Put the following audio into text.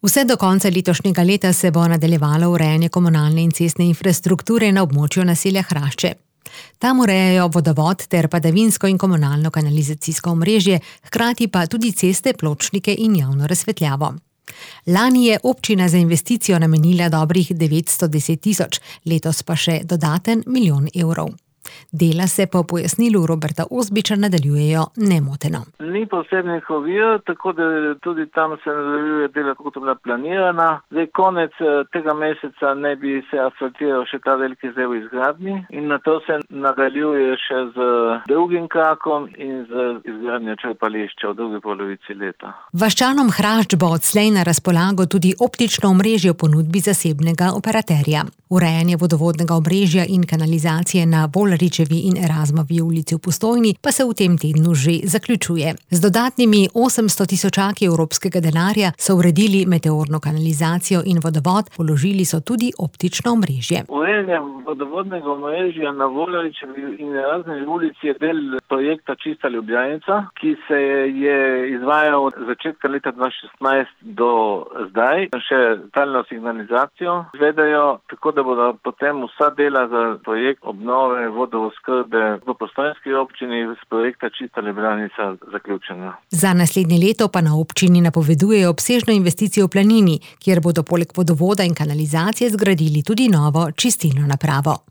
Vse do konca letošnjega leta se bo nadaljevalo urejanje komunalne in cestne infrastrukture na območju naselja Hrašče. Tam urejajo vodovod ter padavinsko in komunalno kanalizacijsko omrežje, hkrati pa tudi ceste, pločnike in javno razsvetljavo. Lani je občina za investicijo namenila dobrih 910 tisoč, letos pa še dodaten 1 milijon evrov. Dela se po pojasnilu Roberta Ozbiča nadaljujejo nemoteno. Ni posebnih ovir, tako da tudi tam se nadaljuje dela, kot je bila planirana. Zdaj konec tega meseca ne bi se asfaltiral še ta veliki del v izgradnji in na to se nadaljuje še z drugim krakom in z izgradnjo črpališča v drugi polovici leta. Vaščanom Hrašč bo odslej na razpolago tudi optično omrežje v ponudbi zasebnega operaterja. Urejanje vodovodnega omrežja in kanalizacije na Volaričevi in Erasmovi ulici v Postojni pa se v tem tednu že zaključuje. Z dodatnimi 800 tisočaki evropskega denarja so uredili meteorno kanalizacijo in vodovod, položili so tudi optično omrežje. Urejanje vodovodnega omrežja na Volaričevi in Erasmovi ulici je del projekta Čista Ljubljanica, ki se je izvajal od začetka leta 2016 do zdaj. Še talno signalizacijo izvedajo, tako da bodo potem vsa dela za projekt obnove vodooskrbe v postojnski občini z projekta Čista Ljubljanica zaključena. Za naslednje leto pa na občini napovedujejo obsežno investicijo v Planini, kjer bodo poleg vodovoda in kanalizacije zgradili tudi novo čistilno napravo.